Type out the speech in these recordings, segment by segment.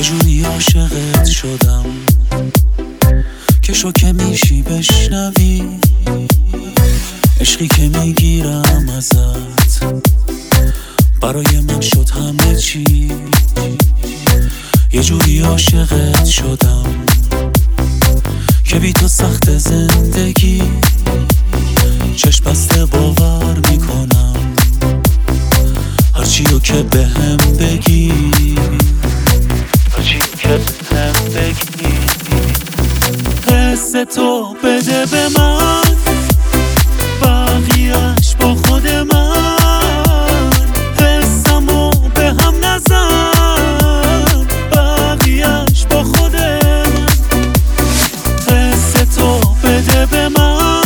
جوری عاشقت شدم که شوکه میشی بشنوی عشقی که میگیرم ازت برای من شد همه چی. یه جوری عاشقت شدم که بی تو سخت زندگی، چشم بسته باور میکنم هرچی رو که بهم بگی، هرچی رو که بهم بگی. حس تو بده به من، بقیه‌اش با خود من. حسمو به هم نزن، بقیه‌اش با خود من. حس تو بده به من،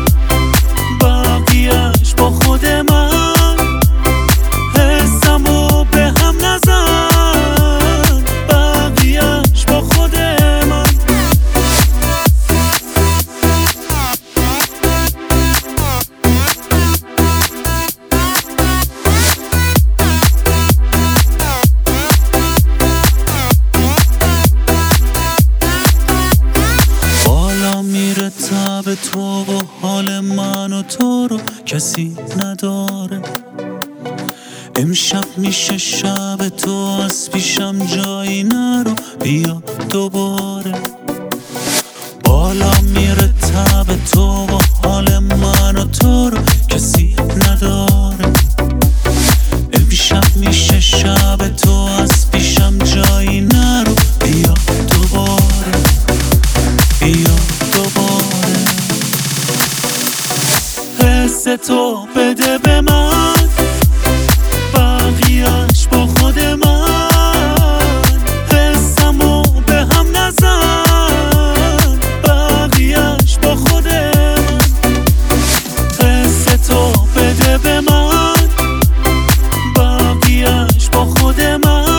بقیه‌اش با خود من. حسمو به هم نزن، بقیه‌اش با خود من. بالا میره تب تو و حال من و تو رو کسی نداره. امشب میشه شب تو، از پیشم جایی نرو، بیا دوباره. بالا میره تب تو و حال من و تو رو کسی نداره. امشب میشه شب تو، از پیشم جایی نرو، بیا دوباره، بیا دوباره. حس تو بده به من، بقیه‌اش با خود من. حسمو به هم نزن، بقیه‌اش با خود من. حس تو بده به من، بقیه‌اش با خود من.